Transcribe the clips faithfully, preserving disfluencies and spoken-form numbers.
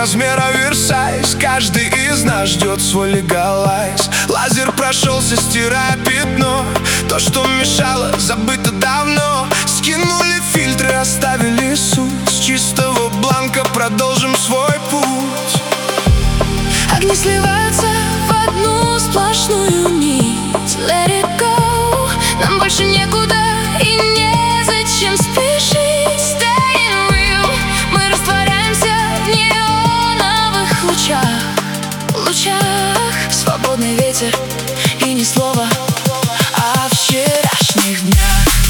размера Версайс. Каждый из нас ждет свой легалайз. Лазер прошелся, стирая пятно. То, что мешало, забыто давно. Скинули фильтры, оставили суть. С чистого бланка продолжим свой путь. Огни сливаются в одну сплошную нить. Let it go. Нам больше некуда и незачем спешить. Staying real. Мы растворяемся в неоновых лучах. Лучах. Свободный ветер и ни слова о вчерашних днях.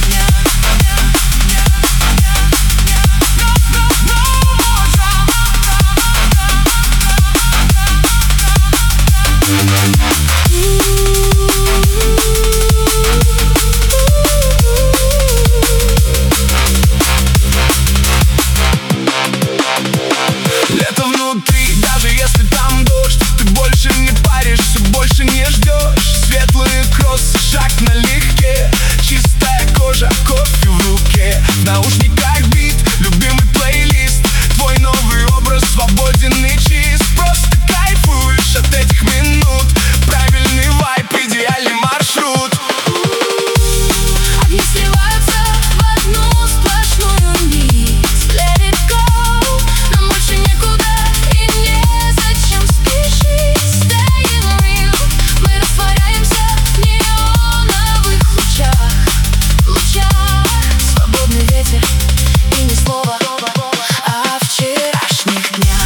Лето внутри, даже если там дождь. Ты больше не паришься, больше не ждешь. Светлые кроссы, шаг налегке. Чистая кожа, кофе в руке. В наушниках бит, любимый плейлист. Твой новый образ свободен и чист. Просто кайфуешь от этих минут. Правильный вайб, идеальный маршрут. Огни сливаются в одну сплошную нить. Let it go. Нам больше некуда и незачем спешить. Staying real. Мы растворяемся в неоновых лучах. Лучах. Свободный ветер и ни слова о вчерашних днях.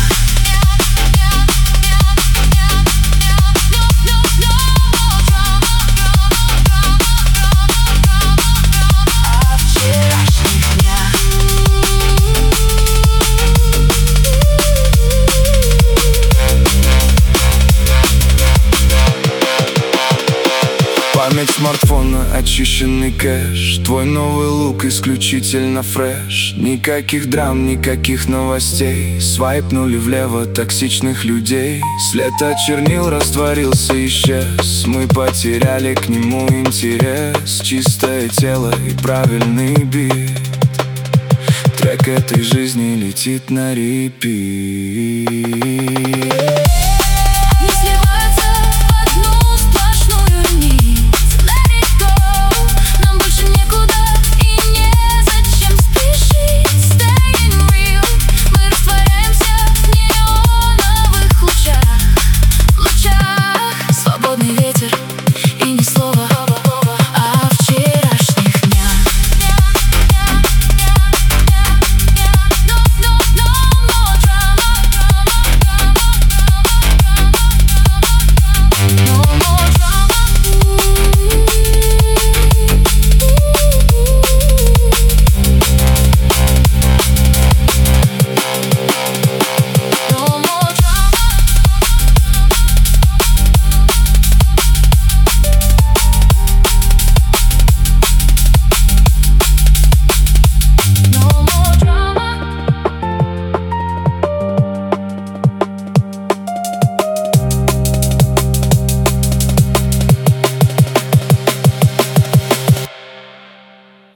Память смартфона, очищенный кэш. Твой новый лук исключительно фреш. Никаких драм, никаких новостей. Свайпнули влево токсичных людей. След от чернил растворился, исчез. Мы потеряли к нему интерес. Чистое тело и правильный бит. Трек этой жизни летит на репит.